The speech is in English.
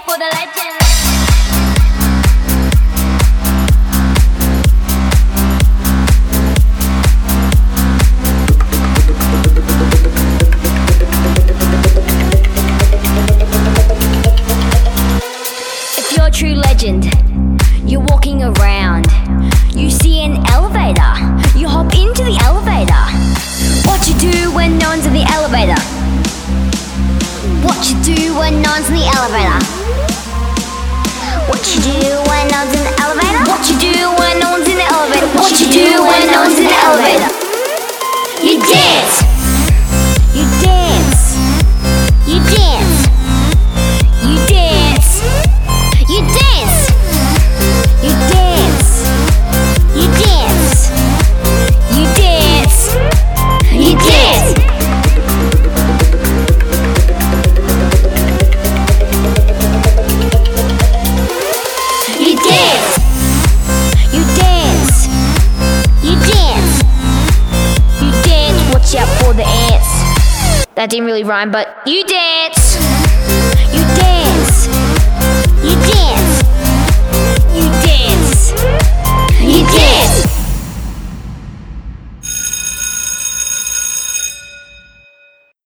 for the legend. If you're a true legend, you're walking around, you see an elevator, you hop into the elevator. What you do when no one's in the elevator? What you do when no one's in the elevator? What you do when no one's in the elevator? What you do when no one's in the elevator? What you do when no one's in the elevator? You dance! You dance! You dance! You dance! You dance! You dance! You dance! You dance! You dance! You dance! You dance! You dance! You dance! Watch out for the ants. That didn't really rhyme, but you dance! You dance!